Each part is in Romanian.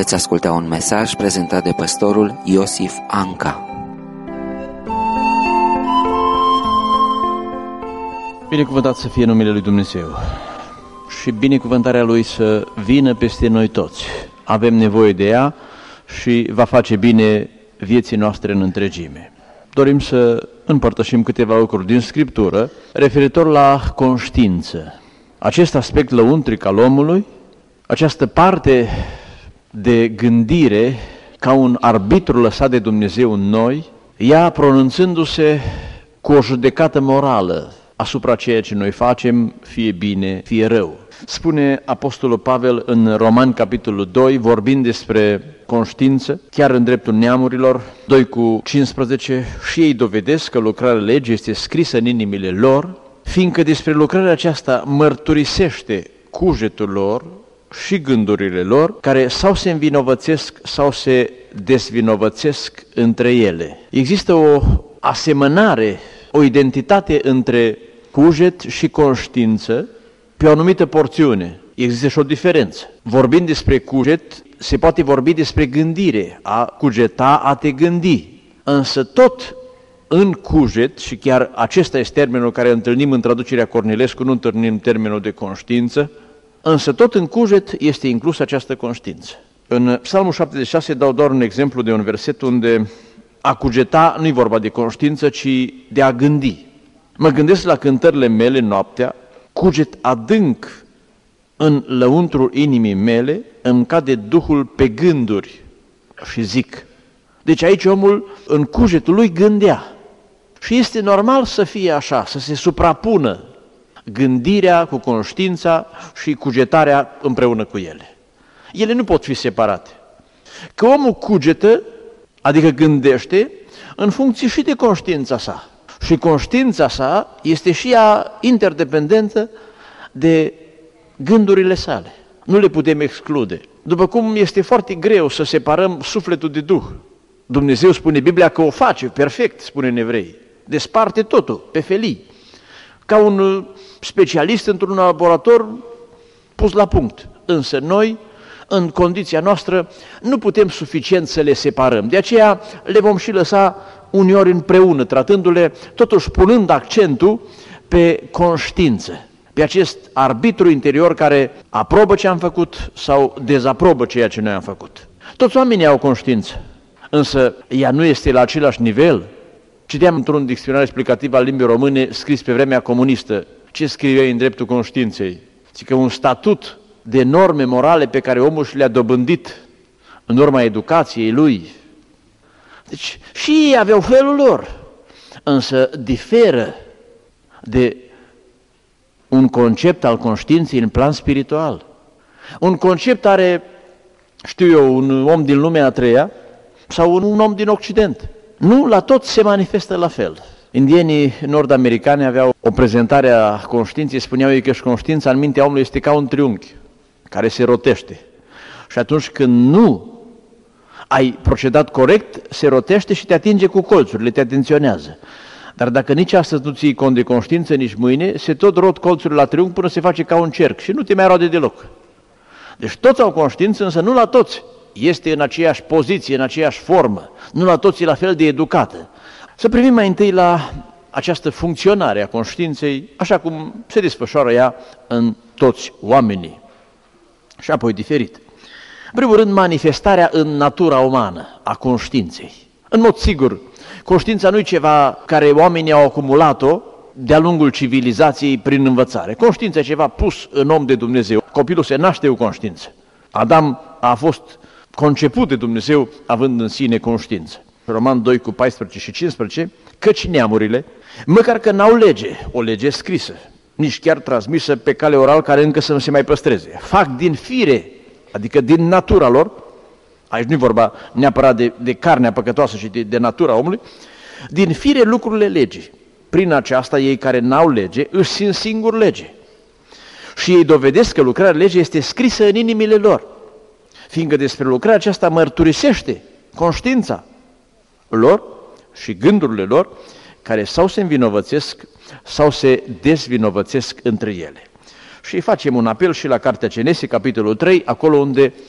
Veți asculta un mesaj prezentat de pastorul Iosif Anca. Binecuvântat să fie numele lui Dumnezeu și binecuvântarea Lui să vină peste noi toți. Avem nevoie de ea și va face bine vieții noastre în întregime. Dorim să împărtășim câteva lucruri din Scriptură referitor la conștiință. Acest aspect lăuntric al omului, această parte de gândire ca un arbitru lăsat de Dumnezeu în noi, ea pronunțându-se cu o judecată morală asupra ceea ce noi facem, fie bine, fie rău. Spune Apostolul Pavel în Romani, capitolul 2, vorbind despre conștiință, chiar în dreptul neamurilor, 2:15, și ei dovedesc că lucrarea legii este scrisă în inimile lor, fiindcă despre lucrarea aceasta mărturisește cugetul lor și gândurile lor, care sau se învinovățesc sau se dezvinovățesc între ele. Există o asemănare, o identitate între cuget și conștiință pe o anumită porțiune. Există și o diferență. Vorbind despre cuget, se poate vorbi despre gândire, a cugeta, a te gândi. Însă tot în cuget, și chiar acesta este termenul care întâlnim în traducerea Cornilescu, nu întâlnim termenul de conștiință, însă tot în cuget este inclusă această conștiință. În Psalmul 76 dau doar un exemplu de un verset unde a cugeta nu-i vorba de conștiință, ci de a gândi. Mă gândesc la cântările mele noaptea, cuget adânc în lăuntrul inimii mele, îmi cade Duhul pe gânduri și zic. Deci aici omul în cugetul lui gândea. Și este normal să fie așa, să se suprapună gândirea cu conștiința și cugetarea împreună cu ele. Ele nu pot fi separate. Că omul cugetă, adică gândește, în funcție și de conștiința sa. Și conștiința sa este și ea interdependentă de gândurile sale. Nu le putem exclude. După cum este foarte greu să separăm sufletul de Duh. Dumnezeu spune Biblia că o face perfect, spune în Evrei. Desparte totul pe felii. Ca un specialist într-un laborator pus la punct. Însă noi, în condiția noastră, nu putem suficient să le separăm. De aceea le vom și lăsa uneori împreună, tratându-le, totuși punând accentul pe conștiință, pe acest arbitru interior care aprobă ce am făcut sau dezaprobă ceea ce noi am făcut. Toți oamenii au conștiință, însă ea nu este la același nivel. Citeam într-un dicționar explicativ al limbii române scris pe vremea comunistă. Ce scriu ei în dreptul conștiinței? Zic că un statut de norme morale pe care omul și le-a dobândit în urma educației lui. Deci și ei aveau felul lor, însă diferă de un concept al conștiinței în plan spiritual. Un concept are, știu eu, un om din lumea a treia sau un om din Occident. Nu la toți se manifestă la fel. Indienii nord-americani aveau o prezentare a conștiinței, spuneau ei că și conștiința în mintea omului este ca un triunghi care se rotește. Și atunci când nu ai procedat corect, se rotește și te atinge cu colțurile, te atenționează. Dar dacă nici astăzi nu ții cont de conștiință, nici mâine, se tot rot colțurile la triunghi până se face ca un cerc și nu te mai roade deloc. Deci toți au conștiință, însă nu la toți este în aceeași poziție, în aceeași formă, nu la toți e la fel de educată. Să privim mai întâi la această funcționare a conștiinței, așa cum se desfășoară ea în toți oamenii, și apoi diferit. În primul rând, manifestarea în natura umană a conștiinței. În mod sigur, conștiința nu e ceva care oamenii au acumulat-o de-a lungul civilizației prin învățare. Conștiința e ceva pus în om de Dumnezeu. Copilul se naște cu conștiință. Adam a fost conceput de Dumnezeu având în sine conștiință. Roman 2:14 și 15, căci neamurile, măcar că n-au lege, o lege scrisă, nici chiar transmisă pe cale oral care încă să nu se mai păstreze, fac din fire, adică din natura lor, aici nu e vorba neapărat de carnea păcătoasă, ci de natura omului, din fire lucrurile legii. Prin aceasta ei care n-au lege își simt singur lege. Și ei dovedesc că lucrarea legii este scrisă în inimile lor, fiindcă despre lucrarea aceasta mărturisește conștiința lor și gândurile lor, care sau se învinovățesc sau se dezvinovățesc între ele. Și facem un apel și la Cartea Genesi, capitolul 3, acolo unde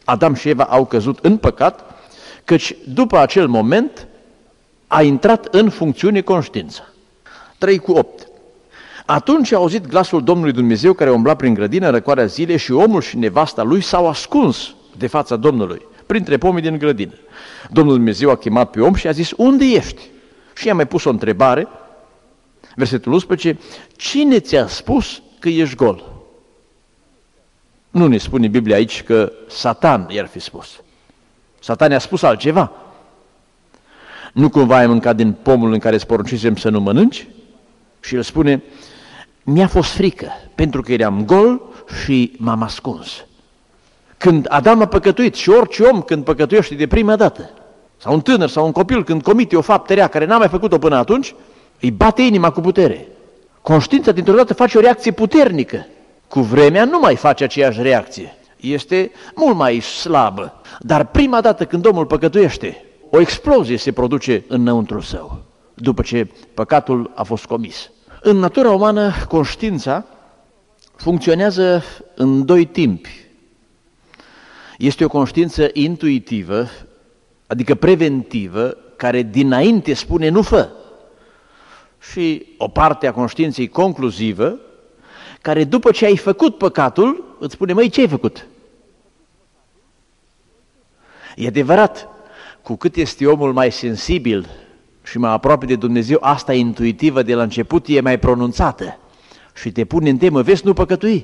Adam și Eva au căzut în păcat, căci după acel moment a intrat în funcțiune conștiința. 3:8. Atunci a auzit glasul Domnului Dumnezeu care umbla prin grădină în răcoarea zilei și omul și nevasta lui s-au ascuns de fața Domnului, printre pomii din grădină. Domnul Dumnezeu a chemat pe om și a zis, unde ești? Și i-a mai pus o întrebare, versetul 11, cine ți-a spus că ești gol? Nu ne spune Biblia aici că Satan i-ar fi spus. Satan i-a spus altceva. Nu cumva ai mâncat din pomul în care îți poruncisem să nu mănânci? Și el spune, mi-a fost frică, pentru că eram gol și m-am ascuns. Când Adam a păcătuit, și orice om când păcătuiește de prima dată, sau un tânăr sau un copil când comite o faptă rea care n-a mai făcut-o până atunci, îi bate inima cu putere. Conștiința dintr-o dată face o reacție puternică. Cu vremea nu mai face aceeași reacție. Este mult mai slabă. Dar prima dată când omul păcătuiește, o explozie se produce înăuntru său, după ce păcatul a fost comis. În natura umană, conștiința funcționează în doi timpi. Este o conștiință intuitivă, adică preventivă, care dinainte spune nu fă. Și o parte a conștiinței concluzivă, care după ce ai făcut păcatul, îți spune, măi, ce ai făcut? E adevărat, cu cât este omul mai sensibil și mai aproape de Dumnezeu, asta intuitivă de la început e mai pronunțată și te pune în temă, vezi, nu păcătui.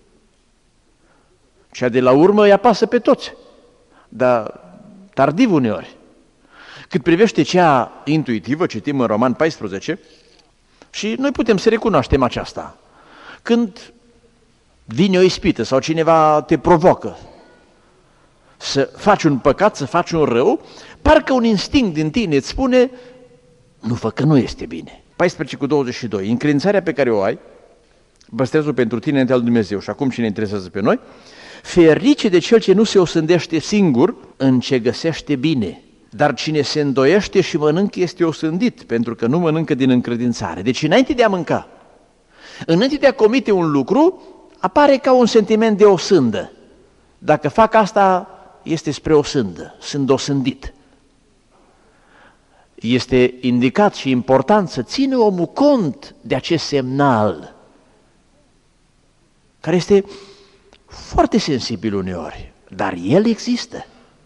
Cea de la urmă îi apasă pe toți, dar tardiv uneori. Cât privește cea intuitivă, citim în Roman 14, și noi putem să recunoaștem aceasta. Când vine o ispită sau cineva te provocă să faci un păcat, să faci un rău, parcă un instinct din tine îți spune, nu fă că nu este bine. 14:22, încredințarea pe care o ai, păstrez-o pentru tine înaintea lui Dumnezeu și acum cine interesează pe noi, ferice de cel ce nu se osândește singur în ce găsește bine, dar cine se îndoiește și mănâncă este osândit, pentru că nu mănâncă din încredințare. Deci înainte de a mânca, înainte de a comite un lucru, apare ca un sentiment de osândă. Dacă fac asta, este spre osândă, sunt osândit. Este indicat și important să țină omul cont de acest semnal, care este foarte sensibil uneori, dar el există.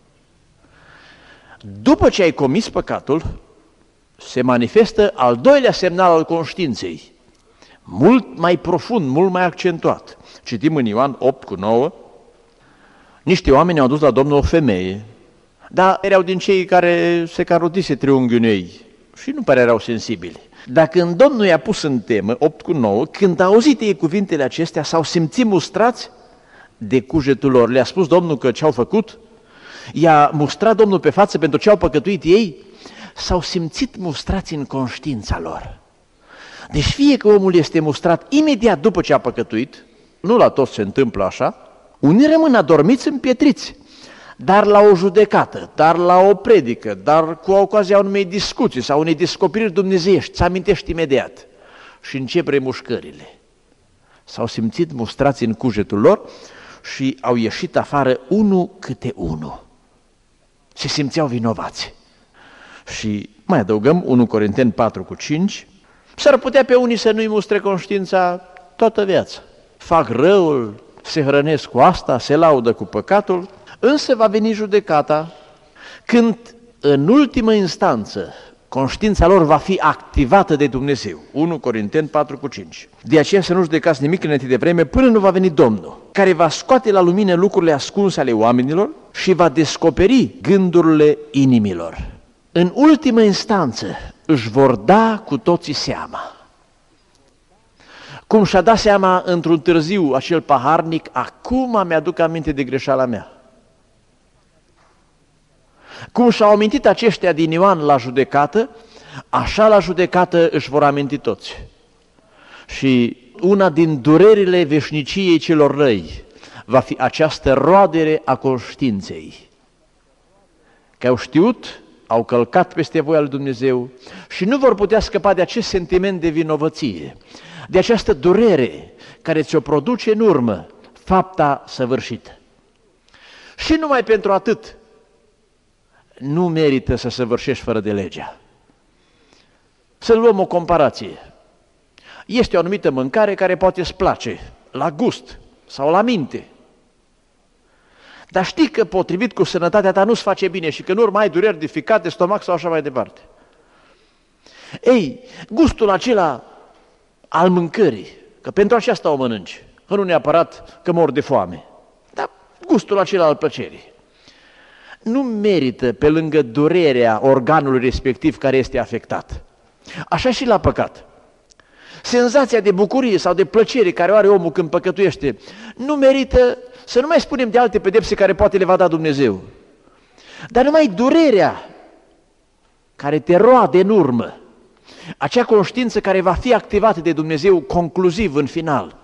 După ce ai comis păcatul, se manifestă al doilea semnal al conștiinței, mult mai profund, mult mai accentuat. Citim în Ioan 8:9, niște oameni au dus la Domnul o femeie, dar erau din cei care se carotise triunghiul ei și nu pare erau sensibili. Dar când Domnul i-a pus în temă, 8:9, când a auzit ei cuvintele acestea, s-au simțit mustrați de cugetul lor. Le-a spus Domnul că ce-au făcut, i-a mustrat Domnul pe față pentru ce au păcătuit ei, s-au simțit mustrați în conștiința lor. Deci fie că omul este mustrat imediat după ce a păcătuit, nu la toți se întâmplă așa, unii rămân adormiți împietriți, dar la o judecată, dar la o predică, dar cu ocazia unei discuții sau unei descoperiri dumnezeiești, ți amintești imediat și încep remușcările. S-au simțit mustrați în cugetul lor și au ieșit afară unul câte unul. Se simțeau vinovați. Și mai adăugăm 1 Corinteni 4:5, s-ar putea pe unii să nu-i mustre conștiința toată viața. Fac răul, se hrănesc cu asta, se laudă cu păcatul, însă va veni judecata când în ultimă instanță conștiința lor va fi activată de Dumnezeu. 1 Corinteni 4:5. De aceea să nu judecați nimic înainte de vreme până nu va veni Domnul, care va scoate la lumină lucrurile ascunse ale oamenilor și va descoperi gândurile inimilor. În ultimă instanță își vor da cu toții seama. Cum și-a dat seama într-un târziu acel paharnic, acum mi-aduc aminte de greșeala mea. Cum și-au amintit aceștia din Ioan la judecată, așa la judecată își vor aminti toți. Și una din durerile veșniciei celor răi va fi această roadere a conștiinței. Că au știut, au călcat peste voia lui Dumnezeu și nu vor putea scăpa de acest sentiment de vinovăție, de această durere care ți-o produce în urmă fapta săvârșită. Și numai pentru atât nu merită să săvârșești fără de legea. Să luăm o comparație. Este o anumită mâncare care poate îți place, la gust sau la minte. Dar știi că potrivit cu sănătatea ta nu-ți face bine și că nu urmai dureri de ficat, de stomac sau așa mai departe. Ei, gustul acela al mâncării, că pentru aceasta o mănânci, că nu neapărat că mor de foame, dar gustul acela al plăcerii, nu merită pe lângă durerea organului respectiv care este afectat. Așa și la păcat. Senzația de bucurie sau de plăcere care o are omul când păcătuiește nu merită, să nu mai spunem de alte pedepse care poate le va da Dumnezeu, dar numai durerea care te roade în urmă, acea conștiință care va fi activată de Dumnezeu concluziv în final.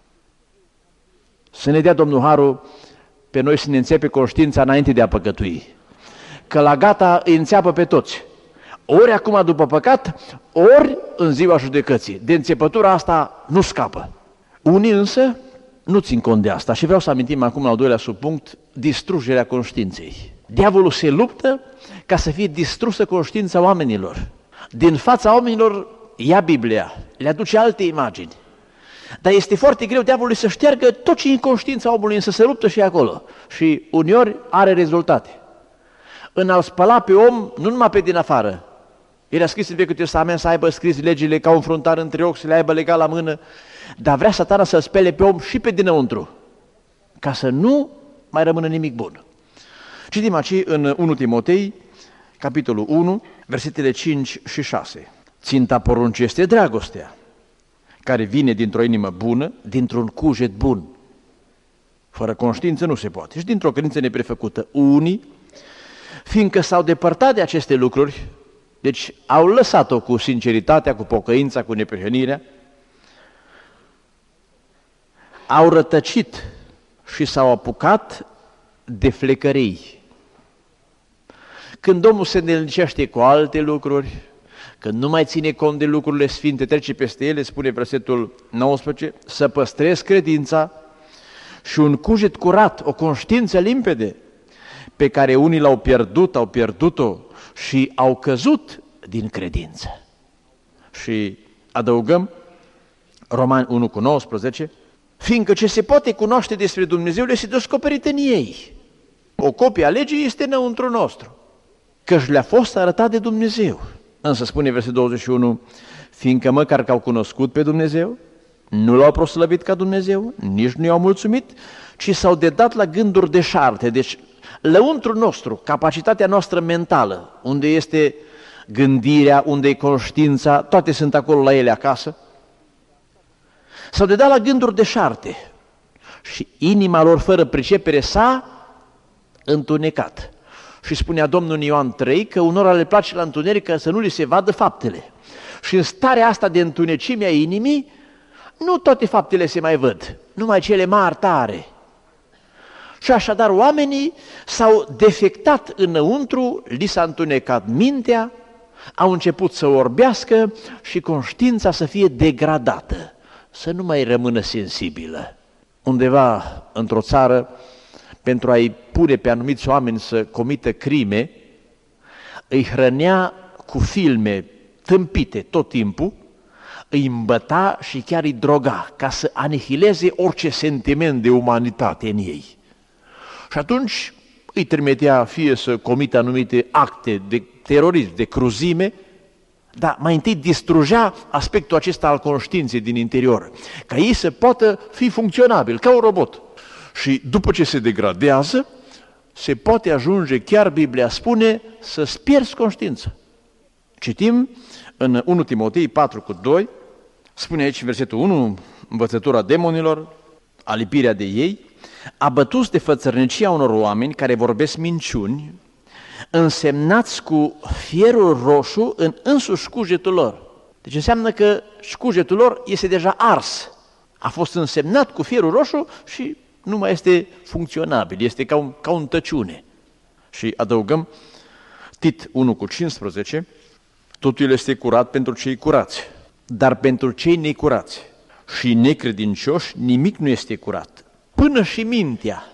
Să ne dea Domnul harul pe noi să ne înțepe conștiința înainte de a păcătui, că la gata îi înțeapă pe toți, ori acum după păcat, ori în ziua judecății. De înțepătura asta nu scapă. Unii însă nu țin cont de asta și vreau să amintim acum al doilea subpunct, distrugerea conștiinței. Diavolul se luptă ca să fie distrusă conștiința oamenilor. Din fața oamenilor ia Biblia, le aduce alte imagini. Dar este foarte greu diavolului să șteargă tot ce e în conștiința omului, însă se luptă și acolo. Și uneori are rezultate. În a-l spăla pe om, nu numai pe din afară. Era scris în Vechiul Testament să aibă scris legile ca un fruntar între ochi, să le aibă legat la mână, dar vrea Satana să spele pe om și pe dinăuntru, ca să nu mai rămână nimic bun. Citim aici în 1 Timotei, capitolul 1, versetele 5 și 6. Ținta poruncii este dragostea, care vine dintr-o inimă bună, dintr-un cuget bun. Fără conștiință nu se poate. Și dintr-o credință neprefăcută. Unii, fiindcă s-au depărtat de aceste lucruri, deci au lăsat-o cu sinceritatea, cu pocăința, cu neprihănirea, au rătăcit și s-au apucat de flecării. Când omul se îndelnicește cu alte lucruri, când nu mai ține cont de lucrurile sfinte, trece peste ele, spune versetul 19, să păstrezi credința și un cuget curat, o conștiință limpede, pe care unii l-au pierdut, au pierdut-o și au căzut din credință. Și adăugăm Romani 1:19, fiindcă ce se poate cunoaște despre Dumnezeu le este descoperit în ei. O copie a legii este înăuntru nostru, căci le-a fost arătat de Dumnezeu. Însă spune versetul 21, fiindcă măcar că au cunoscut pe Dumnezeu, nu l-au proslăvit ca Dumnezeu, nici nu i-au mulțumit, ci s-au dedat la gânduri deșarte. Deci, lăuntru nostru, capacitatea noastră mentală, unde este gândirea, unde e conștiința, toate sunt acolo la ele acasă, s-au dedat la gânduri deșarte și inima lor fără pricepere s-a întunecat. Și spunea Domnul în Ioan 3 că unora le place la întuneric ca să nu li se vadă faptele. Și în starea asta de întunecime a inimii, nu toate faptele se mai văd, numai cele mari tare. Și așadar oamenii s-au defectat înăuntru, li s-a întunecat mintea, au început să orbească și conștiința să fie degradată, să nu mai rămână sensibilă. Undeva într-o țară, pentru a-i pune pe anumiți oameni să comită crime, îi hrănea cu filme tâmpite tot timpul, îi îmbăta și chiar îi droga, ca să anihileze orice sentiment de umanitate în ei. Și atunci îi trimitea fie să comită anumite acte de terorism, de cruzime, dar mai întâi distrugea aspectul acesta al conștiinței din interior, ca ei să poată fi funcționabil, ca un robot. Și după ce se degradează, se poate ajunge, chiar Biblia spune, să-ți pierzi conștiința. Citim în 1 Timotei 4:2, spune aici versetul 1, învățătura demonilor, alipirea de ei, abătuți de fățărnicia unor oameni care vorbesc minciuni, însemnați cu fierul roșu în însuși cugetul lor. Deci înseamnă că cugetul lor este deja ars, a fost însemnat cu fierul roșu și nu mai este funcționabil, este ca un tăciune. Și adăugăm Tit 1:15, totul este curat pentru cei curați, dar pentru cei necurați și necredincioși nimic nu este curat, până și mintea.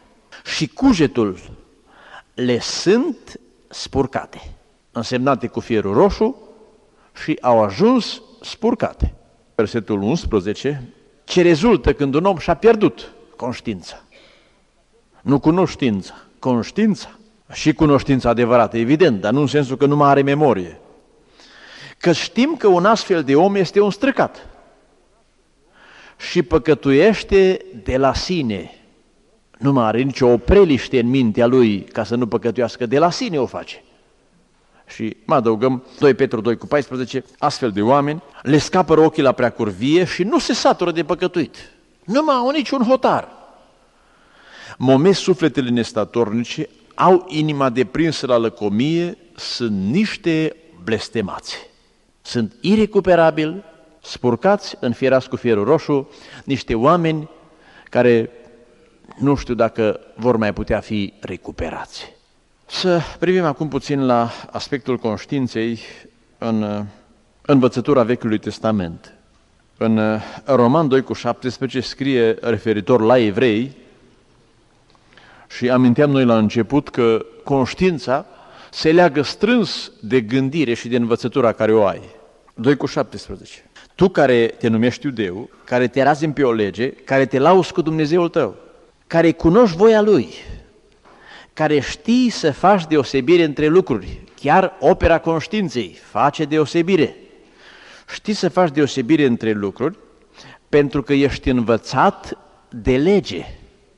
și cugetul le sunt spurcate, însemnate cu fierul roșu și au ajuns spurcate. Versetul 11, ce rezultă când un om și-a pierdut conștiința. Nu cunoștința, conștiința. Și cunoștința adevărată, evident, dar nu în sensul că nu mai are memorie. Că știm că un astfel de om este un străcat și păcătuiește de la sine. Nu mai are nicio opreliște în mintea lui ca să nu păcătuiască, de la sine o face. Și mai adăugăm 2 Petru 2:14, astfel de oameni le scapă ochii la preacurvie și nu se satură de păcătuit. Nu mai au niciun hotar. Momesc sufletele nestatornice, au inima deprinsă la lăcomie, sunt niște blestemați. Sunt irecuperabili, spurcați, înfierați cu fierul roșu, niște oameni care nu știu dacă vor mai putea fi recuperați. Să privim acum puțin la aspectul conștiinței în învățătura Vechiului Testament. În Roman 2:17 scrie referitor la evrei și aminteam noi la început că conștiința se leagă strâns de gândire și de învățătura care o ai. 2:17. Tu care te numești iudeu, care te razimi pe o lege, care te lauzi cu Dumnezeul tău, care cunoști voia Lui, care știi să faci deosebire între lucruri, chiar opera conștiinței face deosebire. Știi să faci deosebire între lucruri pentru că ești învățat de lege.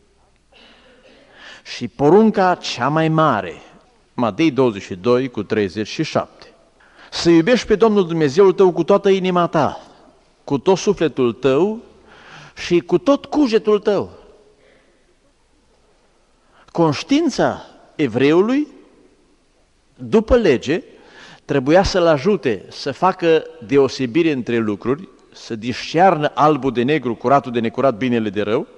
Și porunca cea mai mare, Matei 22:37, să iubești pe Domnul Dumnezeul tău cu toată inima ta, cu tot sufletul tău și cu tot cugetul tău. Conștiința evreului, după lege, trebuia să-l ajute să facă deosebire între lucruri, să discearnă albul de negru, curatul de necurat, binele de rău,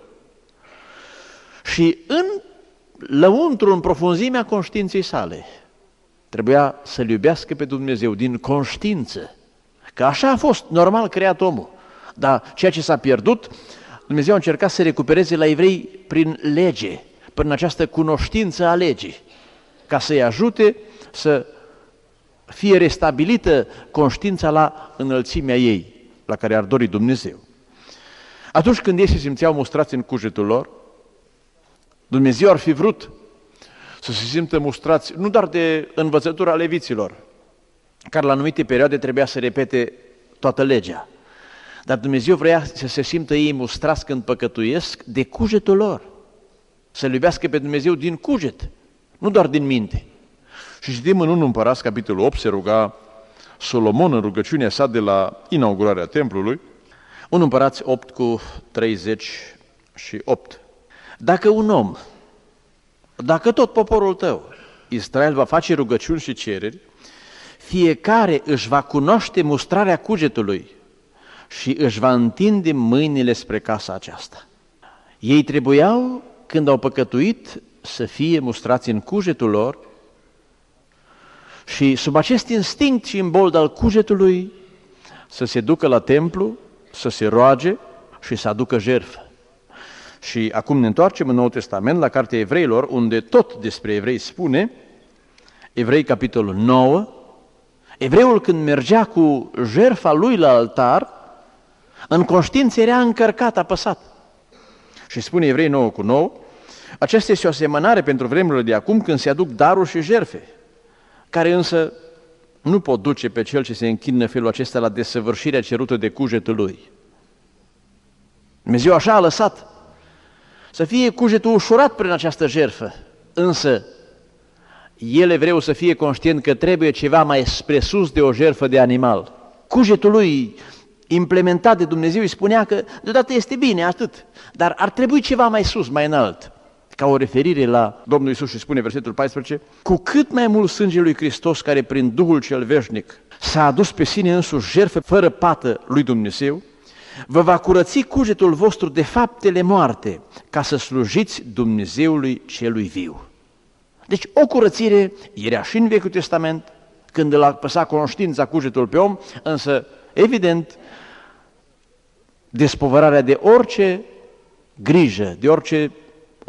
și lăuntru, în profunzimea conștiinței sale, trebuia să-L iubească pe Dumnezeu din conștiință, că așa a fost normal creat omul. Dar ceea ce s-a pierdut, Dumnezeu a încercat să recupereze la evrei prin lege, prin această cunoștință a legii, ca să-i ajute să fie restabilită conștiința la înălțimea ei, la care ar dori Dumnezeu. Atunci când ei se simțeau mustrați în cugetul lor, Dumnezeu ar fi vrut să se simtă mustrați nu doar de învățătura leviților, care la anumite perioade trebuia să repete toată legea, dar Dumnezeu vrea să se simtă ei mustrați când păcătuiesc de cugetul lor, să-L iubească pe Dumnezeu din cuget, nu doar din minte. Și citim în 1 Împărați, capitolul 8, se ruga Solomon în rugăciunea sa de la inaugurarea templului, 1 Împărați 8:38. Dacă un om, dacă tot poporul tău, Israel, va face rugăciuni și cereri, fiecare își va cunoaște mustrarea cugetului și își va întinde mâinile spre casa aceasta. Ei trebuiau, când au păcătuit, să fie mustrați în cugetul lor și sub acest instinct și imbold al cugetului să se ducă la templu, să se roage și să aducă jertfă. Și acum ne întoarcem în Noul Testament la Cartea Evreilor, unde tot despre evrei spune, Evrei capitolul 9, evreul când mergea cu jertfa lui la altar, în conștiință era încărcat, apăsat. Și spune Evrei 9:9, aceasta este o asemănare pentru vremurile de acum când se aduc daruri și jertfe, care însă nu pot duce pe cel ce se închină felul acesta la desăvârșirea cerută de cugetul lui. Dumnezeu așa a lăsat să fie cugetul ușurat prin această jertfă, însă el, evreu, să fie conștient că trebuie ceva mai spre sus de o jertfă de animal. Cugetul lui implementat de Dumnezeu îi spunea că deodată este bine, atât, dar ar trebui ceva mai sus, mai înalt. Ca o referire la Domnul Iisus și spune versetul 14, cu cât mai mult sângele lui Hristos, care prin Duhul cel veșnic s-a adus pe sine însuși jertfă fără pată lui Dumnezeu, vă va curăți cugetul vostru de faptele moarte, ca să slujiți Dumnezeului celui viu. Deci o curățire era și în Vechiul Testament, când îl apăsa conștiința cugetul pe om, însă, evident, despovărarea de orice grijă, de orice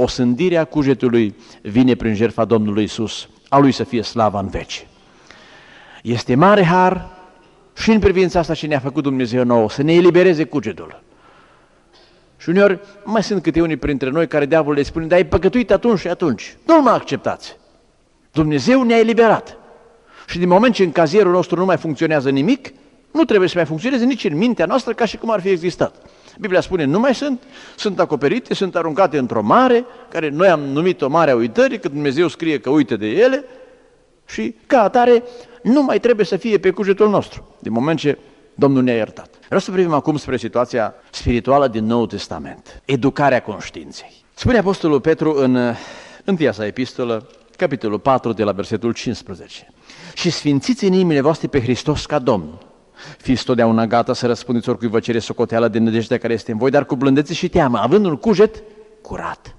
osândirea cugetului vine prin jertfa Domnului Iisus, a Lui să fie slava în veci. Este mare har și în privința asta ce ne-a făcut Dumnezeu nouă, să ne elibereze cugetul. Și uneori mai sunt câte unii printre noi care diavolul le spune, dar ai păcătuit atunci și atunci, nu mă acceptați. Dumnezeu ne-a eliberat. Și din moment ce în cazierul nostru nu mai funcționează nimic, nu trebuie să mai funcționeze nici în mintea noastră ca și cum ar fi existat. Biblia spune, nu mai sunt acoperite, sunt aruncate într-o mare, care noi am numit-o Marea Uitării, că Dumnezeu scrie că uite de ele și ca atare nu mai trebuie să fie pe cugetul nostru, din moment ce Domnul ne-a iertat. Vreau să privim acum spre situația spirituală din Noul Testament, educarea conștiinței. Spune Apostolul Petru în întâia sa epistolă, capitolul 4, de la versetul 15. Și sfințiți în inimile voastre pe Hristos ca Domn. Fiți totdeauna gata să răspundeți oricui vă cere socoteală de nădejdea care este în voi, dar cu blândețe și teamă, având un cuget curat.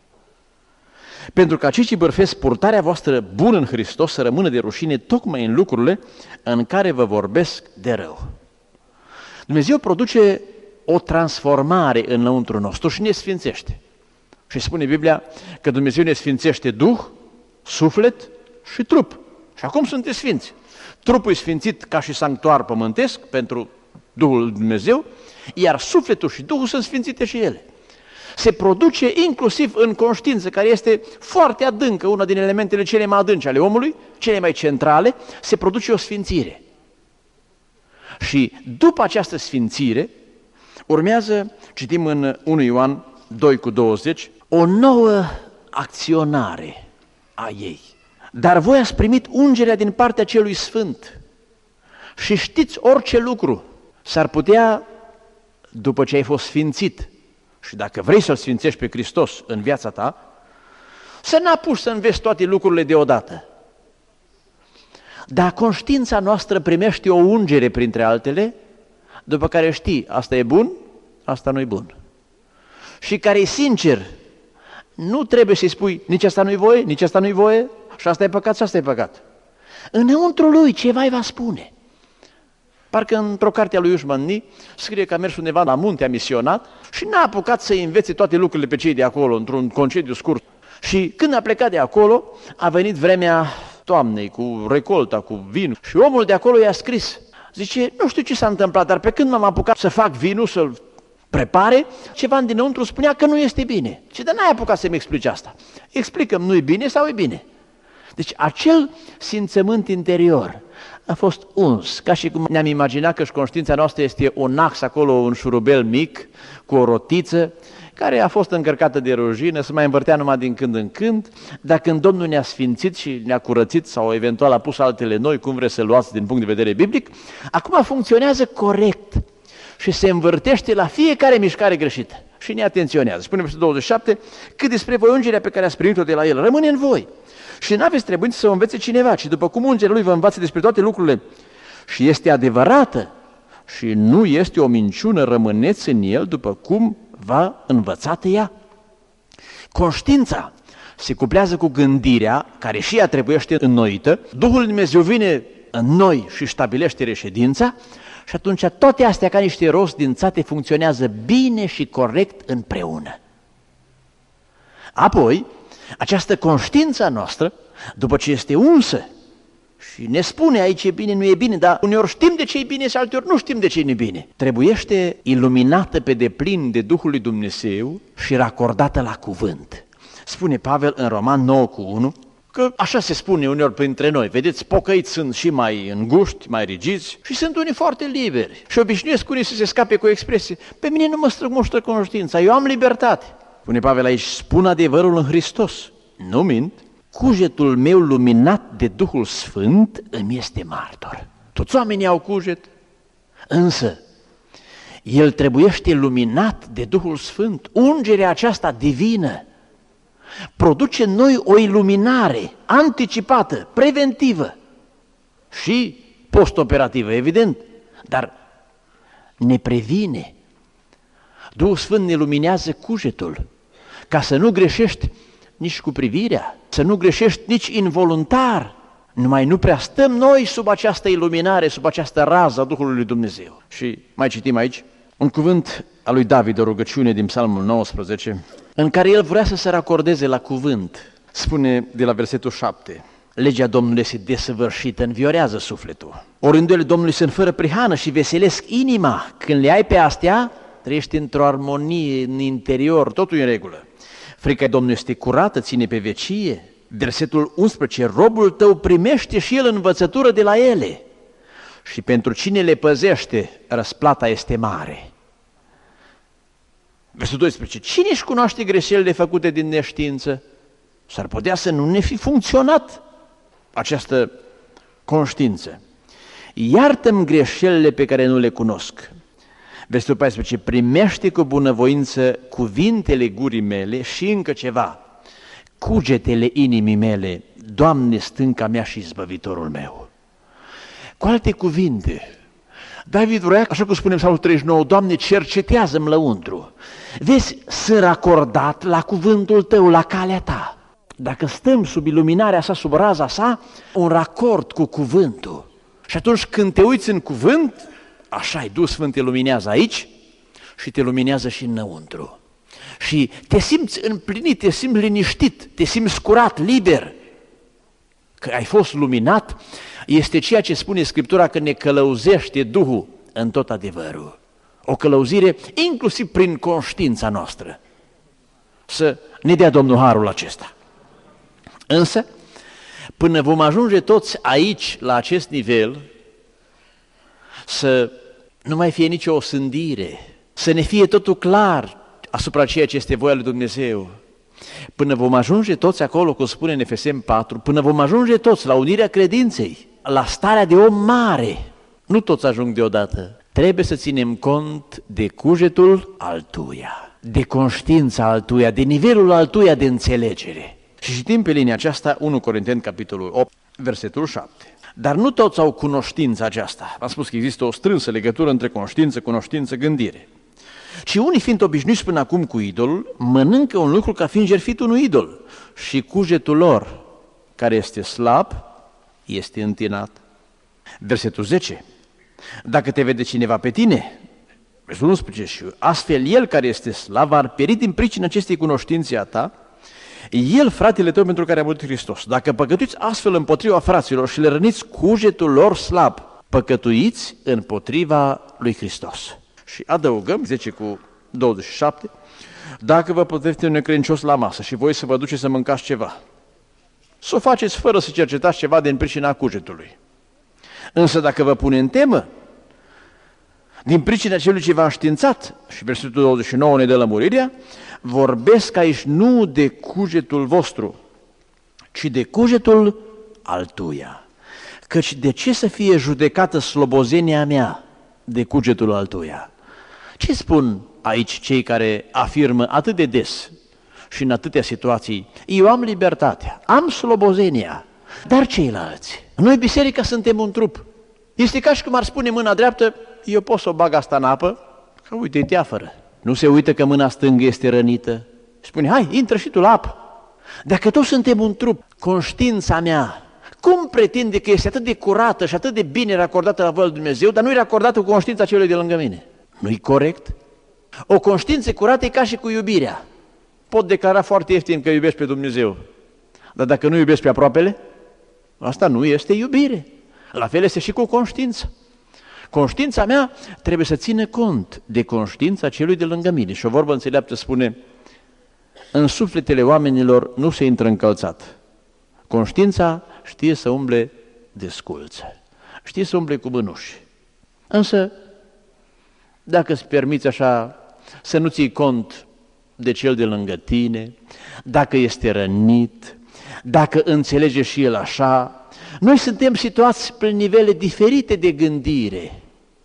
Pentru că cei ce bârfesc purtarea voastră bună în Hristos să rămână de rușine tocmai în lucrurile în care vă vorbesc de rău. Dumnezeu produce o transformare înăuntru nostru și ne sfințește. Și spune Biblia că Dumnezeu ne sfințește Duh, suflet și trup. Și acum sunteți sfinți. Trupul e sfințit ca și sanctuar pământesc pentru Duhul lui Dumnezeu, iar sufletul și Duhul sunt sfințite și ele. Se produce inclusiv în conștiință, care este foarte adâncă, una din elementele cele mai adânci ale omului, cele mai centrale, se produce o sfințire. Și după această sfințire urmează, citim în 1 Ioan 2:20, o nouă acționare a ei. Dar voi ați primit ungerea din partea celui Sfânt și știți orice lucru. S-ar putea, după ce ai fost sfințit, și dacă vrei să-L sfințești pe Hristos în viața ta, să n-apuci să înveți toate lucrurile deodată. Dar conștiința noastră primește o ungere printre altele, după care știi, asta e bun, asta nu e bun. Și care e sincer, nu trebuie să-i spui, nici asta nu-i voie, nici asta nu-i voie, și asta e păcat, și asta e păcat. Înăuntru lui ceva îi va spune. Parcă într-o carte a lui Ușmanni scrie că a mers undeva la munte, a misionat și n-a apucat să învețe toate lucrurile pe cei de acolo, într-un concediu scurt. Și când a plecat de acolo, a venit vremea toamnei, cu recolta, cu vin. Și omul de acolo i-a scris, zice, nu știu ce s-a întâmplat, dar pe când m-am apucat să fac vinul, să-l prepare, ceva dinăuntru spunea că nu este bine. Și de n-ai apucat să-mi explici asta. Explică-mi, nu-i bine sau e bine? Deci acel simțământ interior a fost uns, ca și cum ne-am imaginat că și conștiința noastră este un ax acolo, un șurubel mic, cu o rotiță, care a fost încărcată de rugină, se mai învârtea numai din când în când, dar când Domnul ne-a sfințit și ne-a curățit sau eventual a pus altele noi, cum vreți să luați din punct de vedere biblic, acum funcționează corect și se învârtește la fiecare mișcare greșită și ne atenționează. Spune versetul 27, cât despre voi ungerea pe care ați primit-o de la El, rămâne în voi. Și n-aveți trebuință să o învețe cineva, ci după cum ungerea Lui vă învață despre toate lucrurile și este adevărată și nu este o minciună, rămâneți în El după cum v-a învățat ea. Conștiința se cuplează cu gândirea, care și ea trebuiește înnoită, Duhul Lui Dumnezeu vine în noi și stabilește reședința și atunci toate astea ca niște roți dințate funcționează bine și corect împreună. Apoi, această conștiință noastră, după ce este unsă și ne spune aici e bine, nu e bine, dar uneori știm de ce e bine și alteori nu știm de ce nu e bine, trebuiește iluminată pe deplin de Duhul lui Dumnezeu și racordată la cuvânt. Spune Pavel în Roman 9:1 că așa se spune uneori printre noi, vedeți, pocăiți sunt și mai înguști, mai rigizi și sunt unii foarte liberi și obișnuiesc unii să se scape cu o expresie, pe mine nu mă strămuștă conștiința, eu am libertate. Spune Pavel aici, spun adevărul în Hristos, nu mint, cugetul meu luminat de Duhul Sfânt îmi este martor. Toți oamenii au cuget, însă el trebuiește luminat de Duhul Sfânt. Ungerea aceasta divină produce în noi o iluminare anticipată, preventivă și postoperativă, evident, dar ne previne. Duhul Sfânt ne luminează cugetul, ca să nu greșești nici cu privirea, să nu greșești nici involuntar, numai nu prea stăm noi sub această iluminare, sub această rază a Duhului lui Dumnezeu. Și mai citim aici, Un cuvânt al lui David, o rugăciune din Psalmul 19, în care el vrea să se racordeze la cuvânt. Spune de la versetul 7, legea Domnului este desăvârșită, înviorează sufletul. Orânduiele Domnului sunt fără prihană și veselesc inima. Când le ai pe astea, trăiești într-o armonie în interior, totul e în regulă. Frica Domnului este curată, ține pe vecie. Versetul 11, robul tău primește și el învățătură de la ele. Și pentru cine le păzește, răsplata este mare. Versetul 12, cine își cunoaște greșelile făcute din neștiință? S-ar putea să nu ne fi funcționat această conștiință. Iartă-mi greșelile pe care nu le cunosc. Versetul 14, primește cu bunăvoință cuvintele gurii mele și încă ceva, cugetele inimii mele, Doamne, stânca mea și izbăvitorul meu. Cu alte cuvinte, David vrea, așa cum spune Psalmul 39, Doamne, cercetează-mi lăuntru. Vezi, sunt racordat la cuvântul tău, la calea ta. Dacă stăm sub iluminarea sa, sub raza sa, un racord cu cuvântul. Și atunci când te uiți în cuvânt, așa-i, Duhul Sfânt te luminează aici și te luminează și înăuntru. Și te simți împlinit, te simți liniștit, te simți curat, liber. Că ai fost luminat este ceea ce spune Scriptura, că ne călăuzește Duhul în tot adevărul. O călăuzire inclusiv prin conștiința noastră. Să ne dea Domnul harul acesta. Însă, până vom ajunge toți aici, la acest nivel, să nu mai fie nicio osândire, să ne fie totul clar asupra ceea ce este voia lui Dumnezeu. Până vom ajunge toți acolo, cum spune în Efeseni 4, până vom ajunge toți la unirea credinței, la starea de om mare, nu toți ajung deodată. Trebuie să ținem cont de cugetul altuia, de conștiința altuia, de nivelul altuia de înțelegere. Și citim pe linia aceasta 1 Corinteni, capitolul 8, versetul 7. Dar nu toți au cunoștința aceasta. Am spus că există o strânsă legătură între conștiință, gândire. Și unii, fiind obișnuiți până acum cu idolul, mănâncă un lucru ca fiind jertfit unui idol. Și cugetul lor, care este slab, este întinat. Versetul 10. Dacă te vede cineva pe tine, versetul 11, și astfel el care este slab ar pieri din pricina acestei cunoștințe a ta, el, fratele tău, pentru care a murit Hristos. Dacă păcătuiți astfel împotriva fraților și le răniți cugetul lor slab, păcătuiți împotriva lui Hristos. Și adăugăm, 10 cu 27, dacă vă potrivește un necredincios la masă și voi să vă duceți să mâncați ceva, să o faceți fără să cercetați ceva din pricina cugetului. Însă dacă vă pune în temă, din pricina celui ce v-a înștiințat, și versetul 29 ne dă lămurirea, vorbesc aici nu de cugetul vostru, ci de cugetul altuia. Căci de ce să fie judecată slobozenia mea de cugetul altuia? Ce spun aici cei care afirmă atât de des și în atâtea situații, eu am libertatea, am slobozenia, dar ceilalți? Noi, biserica, suntem un trup. Este ca și cum ar spune mâna dreaptă, eu pot să o bag asta în apă, că uite, te afără. Nu se uită că mâna stângă este rănită. Spune, hai, intră și tu la apă. Dacă toți suntem un trup, conștiința mea, cum pretinde că este atât de curată și atât de bine racordată la voia lui Dumnezeu, dar nu e racordată cu conștiința celui de lângă mine? Nu-i corect? O conștiință curată e ca și cu iubirea. Pot declara foarte ieftin că iubești pe Dumnezeu, dar dacă nu iubești pe aproapele, asta nu este iubire. La fel este și cu conștiința. Conștiința mea trebuie să țină cont de conștiința celui de lângă mine. Și o vorbă înțeleaptă spune, în sufletele oamenilor nu se intră încălțat. Conștiința știe să umble desculță, știe să umble cu mânuși. Însă, dacă îți permiți așa să nu ții cont de cel de lângă tine, dacă este rănit, dacă înțelege și el așa, noi suntem situați pe nivele diferite de gândire.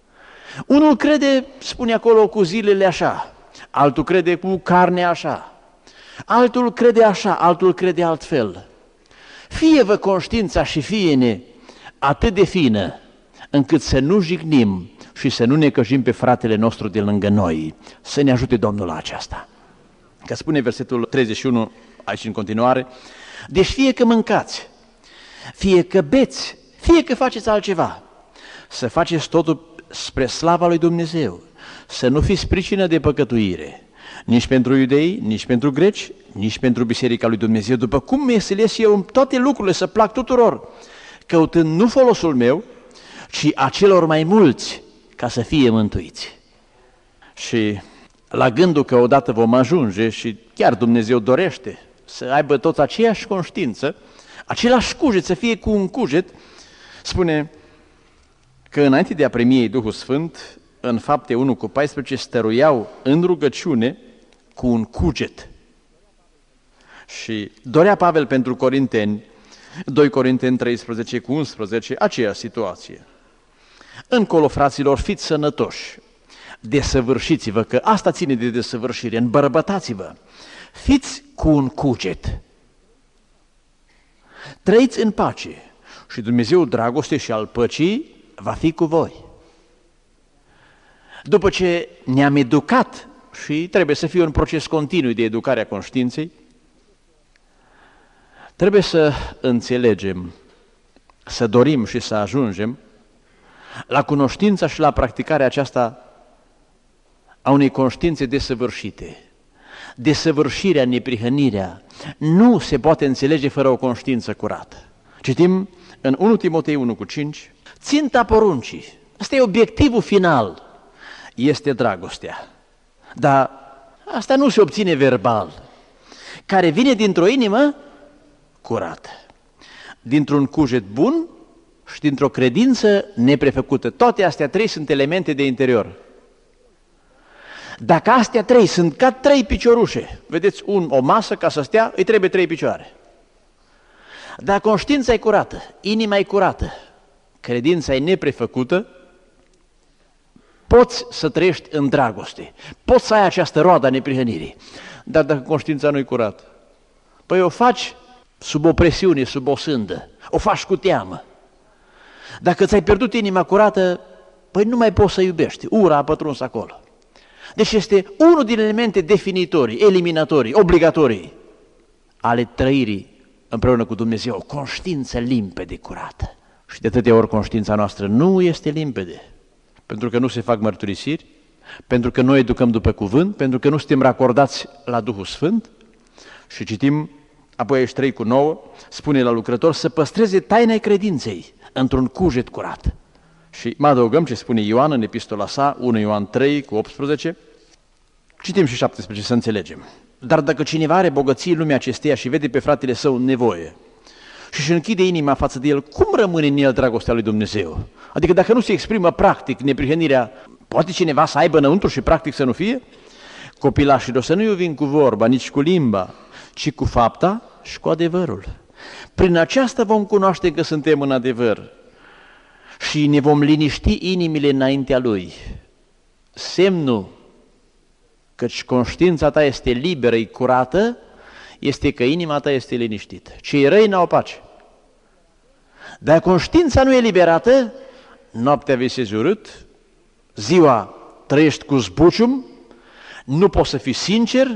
Unul crede, spune acolo, cu zilele așa, altul crede cu carnea așa, altul crede așa, altul crede altfel. Fie-vă conștiința și fie-ne atât de fină, încât să nu jignim și să nu ne căjim pe fratele nostru de lângă noi. Să ne ajute Domnul la aceasta. Că spune versetul 31, aici în continuare, deci fie că mâncați, fie că beți, fie că faceți altceva, să faceți totul spre slava lui Dumnezeu. să nu fiți pricină de păcătuire, nici pentru iudei, nici pentru greci, nici pentru Biserica lui Dumnezeu, după cum mi-e siles eu în toate lucrurile să plac tuturor, căutând nu folosul meu, ci a celor mai mulți, ca să fie mântuiți. Și la gândul că odată vom ajunge și chiar Dumnezeu dorește să aibă toți aceeași conștiință, același cuget, să fie cu un cuget, spune că înainte de a primi ei Duhul Sfânt, în Fapte 1:14, stăruiau în rugăciune cu un cuget. Și dorea Pavel pentru Corinteni, 2 Corinteni 13:11, aceea situație. Încolo, fraților, fiți sănătoși, desăvârșiți-vă, că asta ține de desăvârșire, îmbărbătați-vă, fiți cu un cuget, trăiți în pace și Dumnezeu dragoste și al păcii va fi cu voi. După ce ne-am educat, și trebuie să fie un proces continuu de educare a conștiinței, trebuie să înțelegem, să dorim și să ajungem la cunoștința și la practicarea aceasta a unei conștiințe desăvârșite. Desăvârșirea, neprihănirea nu se poate înțelege fără o conștiință curată. Citim în 1 Timotei 1:5, ținta poruncii, asta e obiectivul final, este dragostea. Dar asta nu se obține verbal, care vine dintr-o inimă curată, dintr-un cuget bun și dintr-o credință neprefăcută. Toate astea trei sunt elemente de interior. Dacă astea trei sunt ca 3 piciorușe, vedeți, o masă ca să stea, îi trebuie 3 picioare. Dacă conștiința e curată, inima e curată, credința e neprefăcută, poți să trăiești în dragoste, poți să ai această roadă a neprihănirii. Dar dacă conștiința nu e curată, păi o faci sub o presiune, sub o sândă, o faci cu teamă. Dacă ți-ai pierdut inima curată, păi nu mai poți să iubești, ura a pătruns acolo. Deci este unul din elemente definitorii, eliminatorii, obligatorii ale trăirii împreună cu Dumnezeu, o conștiință limpede, curată. Și de atâtea ori conștiința noastră nu este limpede, pentru că nu se fac mărturisiri, pentru că noi educăm după cuvânt, pentru că nu suntem racordați la Duhul Sfânt. Și citim apoi aici 3:9, spune la lucrător să păstreze taina credinței într-un cuget curat. Și mai adăugăm ce spune Ioan în epistola sa, 1 Ioan 3:18, citim și 17 să înțelegem. Dar dacă cineva are bogății în lumea acesteia și vede pe fratele său în nevoie și își închide inima față de el, cum rămâne în el dragostea lui Dumnezeu? Adică dacă nu se exprimă practic neprihănirea, poate cineva să aibă înăuntru și practic să nu fie? Copilașilor, să nu iubim cu vorba, nici cu limba, ci cu fapta și cu adevărul. Prin aceasta vom cunoaște că suntem în adevăr și ne vom liniști inimile înaintea Lui. Semnul căci conștiința ta este liberă, e curată, este că inima ta este liniștită. Cei răi n-au pace. Dar conștiința nu e liberată, noaptea visezi urât, ziua trăiești cu zbucium, nu poți să fii sincer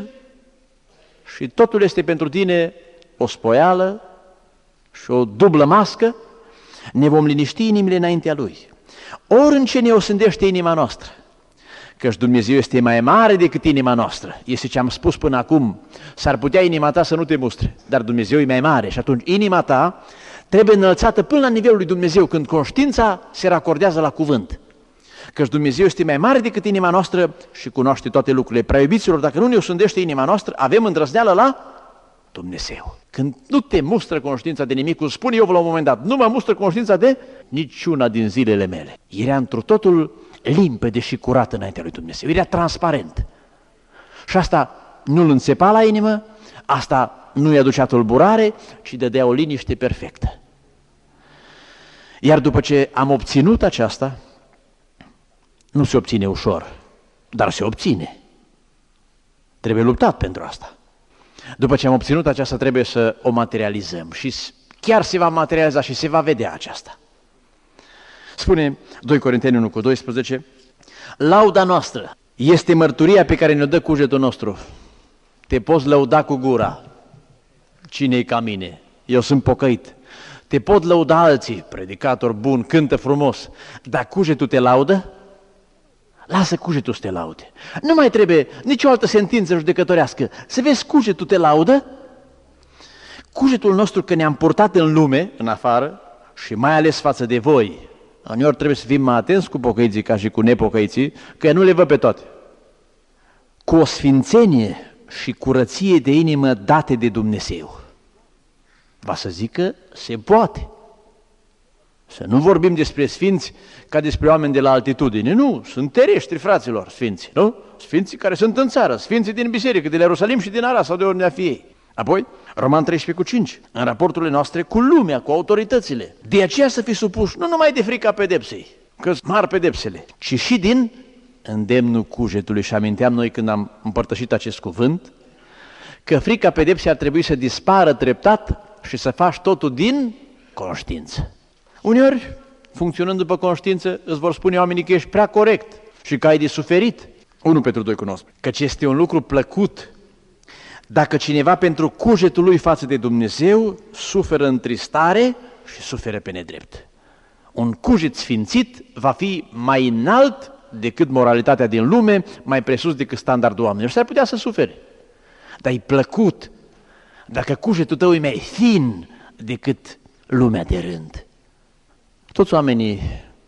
și totul este pentru tine o spoială și o dublă mască. Ne vom liniști inimile înaintea Lui. Ori în ce ne osândește inima noastră, căci Dumnezeu este mai mare decât inima noastră. Este ce am spus până acum, s-ar putea inima ta să nu te mustre, dar Dumnezeu e mai mare și atunci inima ta trebuie înălțată până la nivelul lui Dumnezeu, când conștiința se racordează la cuvânt. Căci Dumnezeu este mai mare decât inima noastră și cunoaște toate lucrurile. Prea iubiților, dacă nu ne osândește inima noastră, avem îndrăzneală la Dumnezeu. Când nu te mustră conștiința de nimic, cum spun eu la un moment dat, nu mă mustră conștiința de niciuna din zilele mele. Era întru totul limpede și curat înaintea lui Dumnezeu, era transparent. Și asta nu-l înțepa la inimă, asta nu-i aducea tulburare, ci dădea o liniște perfectă. Iar după ce am obținut aceasta, nu se obține ușor, dar se obține. Trebuie luptat pentru asta. După ce am obținut aceasta, trebuie să o materializăm și chiar se va materializa și se va vedea aceasta. Spune 2 Corinteni 1:12, lauda noastră este mărturia pe care ne-o dă cugetul nostru. Te poți lăuda cu gura. Cine-i ca mine? Eu sunt pocăit. Te pot lăuda alții, predicator bun, cântă frumos, dar cugetul te laudă? Lasă cugetul să te laude. Nu mai trebuie nicio altă sentință judecătorească. Să vezi, cugetul te laudă. Cugetul nostru că ne-am purtat în lume, în afară, și mai ales față de voi. Uneori trebuie să fim mai atenți cu pocăiții ca și cu nepocăiții, că nu le văd pe toate. Cu o sfințenie și curăție de inimă date de Dumnezeu. Va să zică, se poate. Să nu vorbim despre sfinți ca despre oameni de la altitudine. Nu, sunt terestri, fraților, sfinții, nu? Sfinții care sunt în țară, sfinții din biserică, din Ierusalim și din Arad sau de oriunde a fi ei. Apoi, Roman 13:5, în raporturile noastre cu lumea, cu autoritățile. De aceea să fii supuși, nu numai de frica pedepsei, că sunt mari pedepsele, ci și din îndemnul cugetului. Și aminteam noi când am împărtășit acest cuvânt, că frica pedepsei ar trebui să dispară treptat și să faci totul din conștiință. Uneori, funcționând după conștiință, îți vor spune oamenii că ești prea corect și că ai de suferit. 1 Petru 2:19, căci este un lucru plăcut dacă cineva pentru cugetul lui față de Dumnezeu suferă întristare și suferă pe nedrept. Un cuget sfințit va fi mai înalt decât moralitatea din lume, mai presus decât standardul oamenilor. Și s-ar putea să sufere. Dar e plăcut dacă cugetul tău e mai fin decât lumea de rând. Toți oamenii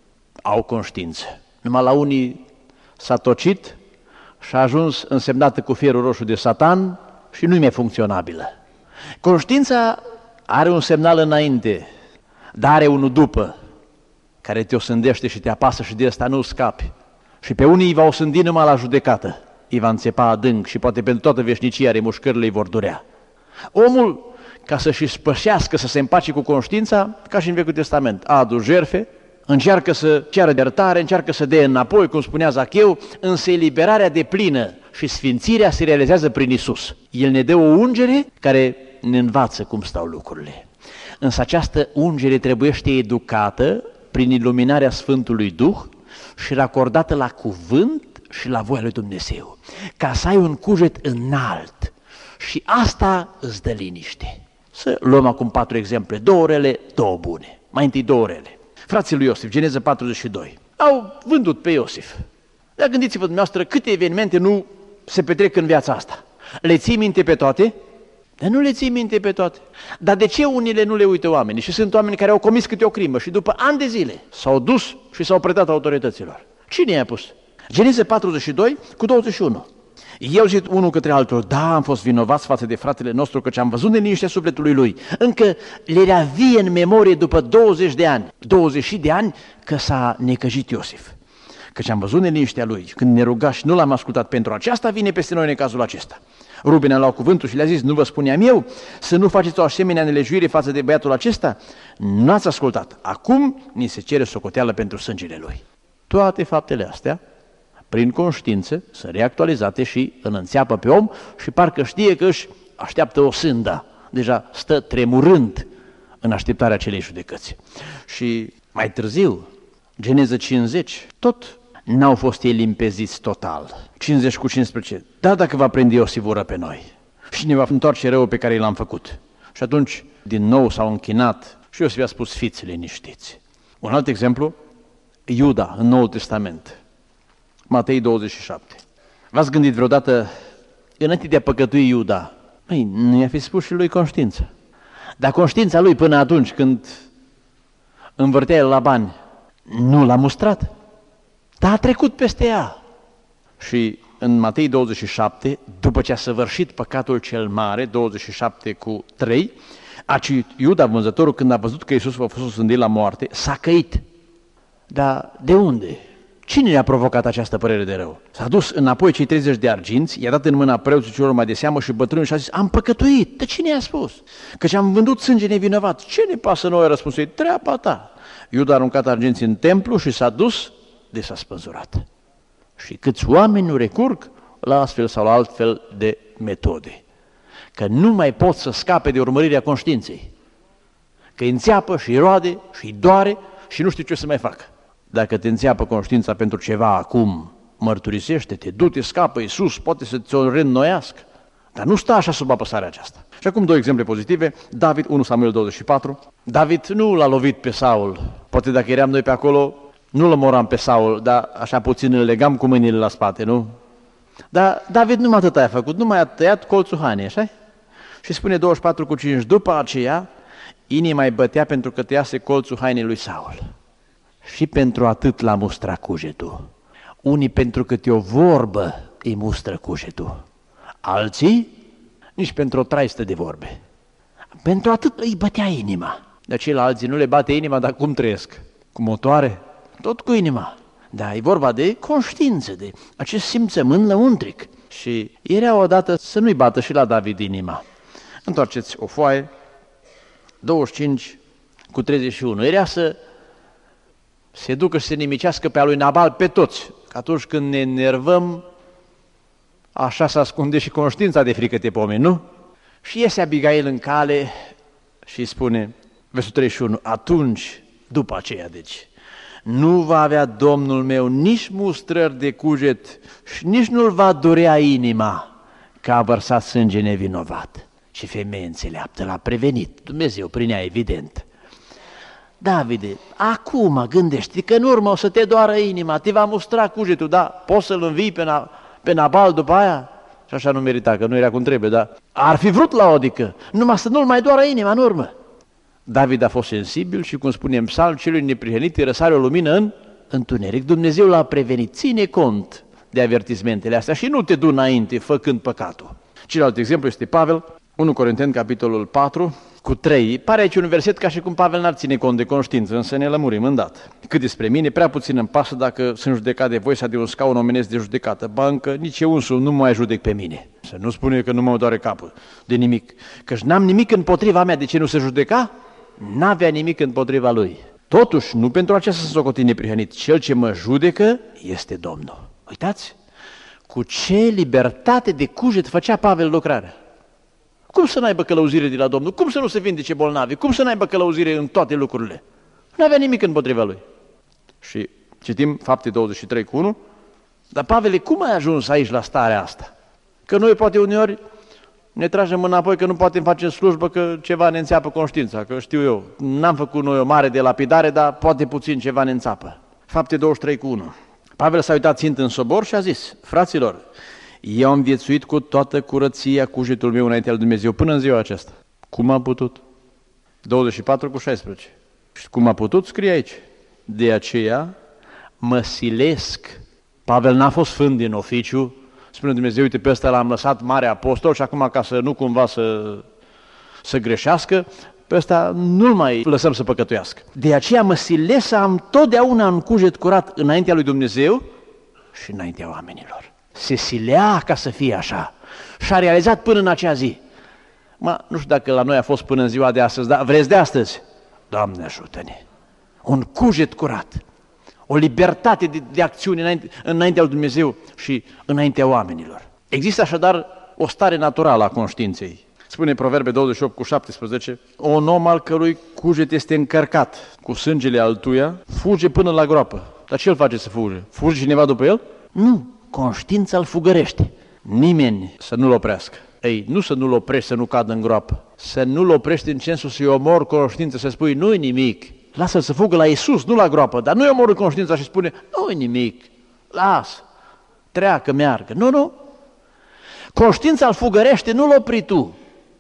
au conștiință. Numai la unii s-a tocit și a ajuns însemnată cu fierul roșu de Satan și nu-i mai funcționabilă. Conștiința are un semnal înainte, dar are unul după, care te osândește și te apasă și de ăsta nu scapi. Și pe unii îi va osândi numai la judecată, îi va înțepa adânc și poate pentru toată veșnicia remușcările îi vor durea. Omul, ca să-și spășească, să se împace cu conștiința, ca și în Vechiul Testament, a adus jertfe, încearcă să ceară iertare, încearcă să dea înapoi, cum spunea Zacheu, însă eliberarea deplină și sfințirea se realizează prin Iisus. El ne dă o ungere care ne învață cum stau lucrurile. Însă această ungere trebuiește educată prin iluminarea Sfântului Duh și racordată la cuvânt și la voia lui Dumnezeu, ca să ai un cuget înalt. Și asta îți dă liniște. Să luăm acum 4 exemple, 2 rele, 2 bune. Mai întâi 2 rele. Frații lui Iosif, Geneza 42, au vândut pe Iosif. Dar gândiți-vă dumneavoastră câte evenimente nu se petrec în viața asta. Le ții minte pe toate? Dar nu le ții minte pe toate. Dar de ce unile nu le uită oamenii? Și sunt oameni care au comis câte o crimă și după ani de zile s-au dus și s-au predat autorităților. Cine i-a pus? Geneza 42:21. Eu zic unul către altul, da, am fost vinovați față de fratele nostru, căci am văzut neliniștea sufletului lui. Încă le era vie în memorie după 20 de ani, 20 de ani, că s-a necăjit Iosif. Căci am văzut neliniștea lui, când ne ruga și nu l-am ascultat, pentru aceasta vine peste noi necazul acesta. Ruben a luat cuvântul și le-a zis, nu vă spuneam eu să nu faceți o asemenea nelejuire față de băiatul acesta? Nu ați ascultat. Acum ni se cere socoteală pentru sângele lui. Toate faptele astea, prin conștiință, sunt reactualizate și îl înțeapă pe om și parcă știe că își așteaptă o sânda. Deja stă tremurând în așteptarea acelei judecăți. Și mai târziu, Geneza 50, tot n-au fost ei limpeziți total. 50:15. Da, dacă va prinde Iosif ură pe noi și ne va întoarce răul pe care l-am făcut. Și atunci, din nou s-au închinat și Iosif a spus, fiți liniștiți. Un alt exemplu, Iuda, în Noul Testament. Matei 27. V-ați gândit vreodată, înainte de a păcătui Iuda, nu i-a fi spus și lui conștiință. Dar conștiința lui până atunci când învârtea el la bani, nu l-a mustrat, dar a trecut peste ea. Și în Matei 27, după ce a săvârșit păcatul cel mare, 27:3, Iuda, vânzătorul, când a văzut că Iisus a fost osândit la moarte, s-a căit. Dar de unde? Cine i-a provocat această părere de rău? S-a dus înapoi cei 30 de arginți, i-a dat în mâna preoții celor mai de seamă și bătrânul și a zis, am păcătuit. De cine i-a spus? Căci am vândut sânge nevinovat. Ce ne pasă nouă? A răspuns ei, treaba ta. Iuda a aruncat arginții în templu și s-a dus de s-a spânzurat. Și câți oameni nu recurg la astfel sau la altfel de metode. Că nu mai pot să scape de urmărirea conștiinței. Că îi înțeapă și îi roade și îi doare și nu știu ce să mai facă. Dacă te înțeapă conștiința pentru ceva acum, mărturisește-te, du-te, scapă Iisus, poate să ți-o reînnoiască. Dar nu stă așa sub apăsarea aceasta. Și acum 2 exemple pozitive. David, 1 Samuel 24. David nu l-a lovit pe Saul. Poate dacă eram noi pe acolo, Nu-l omoram pe Saul, dar așa puțin îl legam cu mâinile la spate, nu? Dar David numai atât a făcut, numai a tăiat colțul hainei, așa? Și spune 24:5, după aceea, inima îi bătea pentru că tăiase colțul hainei lui Saul. Și pentru atât l-a mustrat cugetul. Unii pentru câte o vorbă îi mustră cugetul. Alții, nici pentru o traistă de vorbe. Pentru atât îi bătea inima. De ceilalți nu le bate inima, dar cum trăiesc? Cu motoare? Tot cu inima. Da, e vorba de conștiință, de acest simțământ lăuntric. Și era odată să nu-i bată și la David inima. Întoarceți o foaie, 25:31. Era să se ducă și se nimicească pe a lui Nabal pe toți. Că atunci când ne enervăm, așa se ascunde și conștiința de frică de pomeni, nu? Și iese Abigail în cale și spune, versul 31, atunci, după aceea, deci, nu va avea Domnul meu nici mustrări de cuget și nici nu-l va durea inima că a vărsat sânge nevinovat. Și femeie înțeleaptă, l-a prevenit, Dumnezeu prin ea, evident. Davide, acum gândește că în urmă o să te doară inima, te va mustra cugetul, da, poți să-l învii pe Nabal după aia? Și așa nu merita, că nu era cum trebuie, dar ar fi vrut la odică, numai să nu-l mai doară inima în urmă. David a fost sensibil și, cum spunem, psalm celui neprihănit îi răsare o lumină în întuneric. Dumnezeu l-a prevenit, ține cont de avertismentele astea și nu te du înainte făcând păcatul. Celălalt exemplu este Pavel, 1 Corinteni, capitolul 4:3. Pare aici un verset ca și cum Pavel n-ar ține cont de conștiință, însă ne lămurim îndată. Cât despre mine, prea puțin îmi pasă dacă sunt judecat de voi sau de un scaun omenesc de judecată. Ba încă nici eu însuși nu mai judec pe mine. Să nu spune că nu mă doare capul de nimic. Căci n-am nimic împotriva mea, de ce nu se judeca? N-avea nimic împotriva lui. Totuși, nu pentru aceasta să socoti neprihănit. Cel ce mă judecă este Domnul. Uitați, cu ce libertate de cuget făcea Pavel lucrarea. Cum să n-aibă călăuzire de la Domnul? Cum să nu se vindece bolnavi? Cum să n-aibă călăuzire în toate lucrurile? Nu avea nimic împotriva lui. Și citim Fapte 23:1. Dar Pavele, cum ai ajuns aici la starea asta? Că noi poate uneori ne tragem înapoi că nu putem face slujbă, că ceva ne înțeapă conștiința, că știu eu, n-am făcut noi o mare de lapidare, dar poate puțin ceva ne înțeapă. Fapte 23:1. Pavel s-a uitat țint în sobor și a zis, fraților, eu am viețuit cu toată curăția cugetul meu înaintea lui Dumnezeu până în ziua aceasta. Cum a putut? 24:16. Și cum a putut, scrie aici. De aceea mă silesc. Pavel n-a fost sfânt din oficiu. Spune Dumnezeu, uite, pe ăsta l-am lăsat mare apostol și acum ca să nu cumva să greșească, pe ăsta nu-l mai lăsăm să păcătuiască. De aceea mă silesc să am totdeauna un cuget curat înaintea lui Dumnezeu și înaintea oamenilor. Se silea ca să fie așa și a realizat până în acea zi. Nu știu dacă la noi a fost până în ziua de astăzi, dar vreți de astăzi? Doamne ajută-ne! Un cuget curat, o libertate de acțiune înaintea lui Dumnezeu și înaintea oamenilor. Există așadar o stare naturală a conștiinței. Spune Proverbe 28:17, un om al cărui cuget este încărcat cu sângele altuia, fuge până la groapă. Dar ce îl face să fuge? Fuge cineva după el? Nu, conștiința îl fugărește. Nimeni să nu-l oprească. Ei, nu să nu-l oprești să nu cadă în groapă, să nu-l oprești în sensul să-i omori conștiința, să spui nu-i nimic, lasă-l să fugă la Iisus, nu la groapă, dar nu-i omorâ conștiința și spune nu-i nimic, lasă, treacă, meargă. Nu. Conștiința îl fugărește, nu-l opri tu.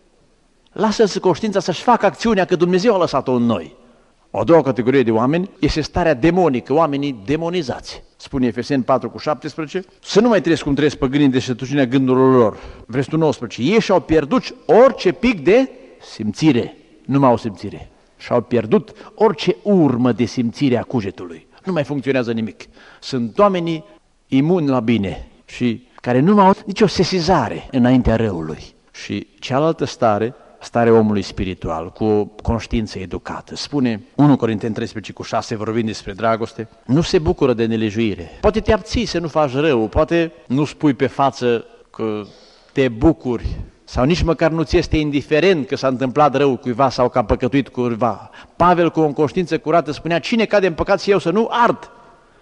Lasă-l să conștiința să-și facă acțiunea, că Dumnezeu a lăsat-o în noi. O a doua categorie de oameni este starea demonică, oamenii demonizați. Spune Efeseni 4:17, să nu mai trăiesc cum trăiesc păgânii de șătuciunea gândurilor lor. Versetul 19, ei și-au pierdut orice pic de simțire, nu mai au simțire. Și-au pierdut orice urmă de simțire a cugetului. Nu mai funcționează nimic. Sunt oamenii imuni la bine și care nu mai au nicio sesizare înaintea răului. Și cealaltă starea omului spiritual, cu o conștiință educată. Spune 1 Corinteni 13:6, vorbind despre dragoste, nu se bucură de nelejuire. Poate te abții să nu faci rău, poate nu spui pe față că te bucuri, sau nici măcar nu ți este indiferent că s-a întâmplat rău cuiva sau că a păcătuit cuiva. Pavel, cu o conștiință curată, spunea, cine cade în păcat și eu să nu ard.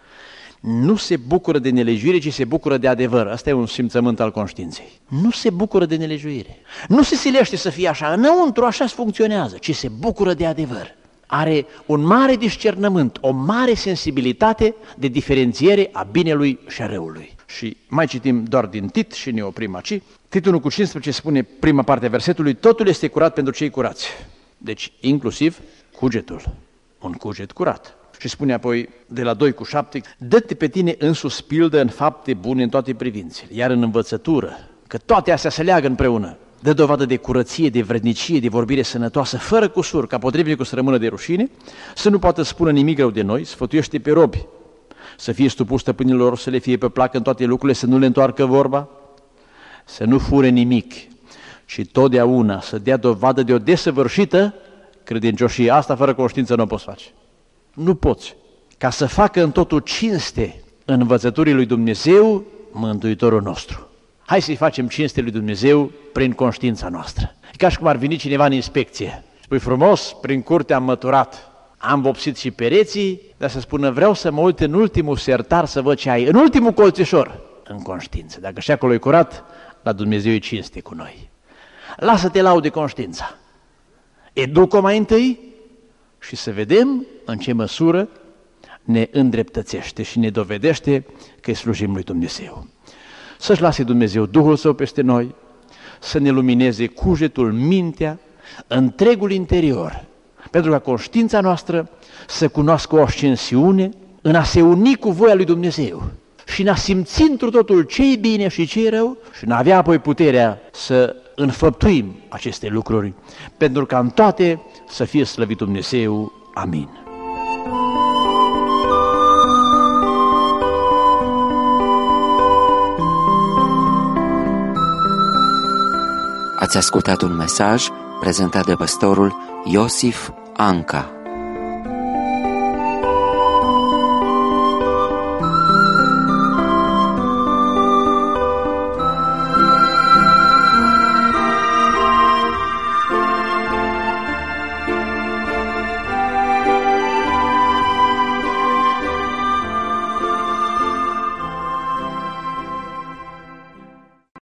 Nu se bucură de nelejuire, ci se bucură de adevăr. Asta e un simțământ al conștiinței. Nu se bucură de nelejuire. Nu se silește să fie așa. Înăuntru așa funcționează, ci se bucură de adevăr. are un mare discernământ, o mare sensibilitate de diferențiere a binelui și a răului. Și mai citim doar din Tit și ne oprim aici. Tit 1:15 spune prima parte a versetului: totul este curat pentru cei curați. Deci inclusiv cugetul, un cuget curat. Și spune apoi de la 2:7: dă-te pe tine însuți pildă în fapte bune în toate privințele, iar în învățătură, că toate astea se leagă împreună. Dă dovadă de curăție, de vrednicie, de vorbire sănătoasă, fără cusur, ca potrivnicul să rămână de rușine, să nu poată spune nimic rău de noi, sfătuiește pe robi, să fie stupus stăpânilor, să le fie pe placă în toate lucrurile, să nu le întoarcă vorba, să nu fure nimic, ci totdeauna să dea dovadă de o desăvârșită credincioșie. Asta fără conștiință nu o poți face. Nu poți. Ca să facă în totul cinste în învățăturii lui Dumnezeu, Mântuitorul nostru. Hai să-i facem cinste lui Dumnezeu prin conștiința noastră. E ca și cum ar veni cineva în inspecție. Spui frumos, prin curte am măturat, am vopsit și pereții, dar să spună vreau să mă uit în ultimul sertar să văd ce ai, în ultimul colțișor, în conștiință. Dacă și acolo e curat, la Dumnezeu e cinste cu noi. Lasă-te laude conștiința. Educă-o mai întâi și să vedem în ce măsură ne îndreptățește și ne dovedește că îi slujim lui Dumnezeu. Să-și lase Dumnezeu Duhul Său peste noi, să ne lumineze cugetul, mintea, întregul interior, pentru ca conștiința noastră să cunoască o ascensiune în a se uni cu voia lui Dumnezeu și în a simți întru totul ce e bine și ce e rău și în a avea apoi puterea să înfăptuim aceste lucruri, pentru ca în toate să fie slăvit Dumnezeu. Amin. Ați ascultat un mesaj prezentat de pastorul Iosif Anca.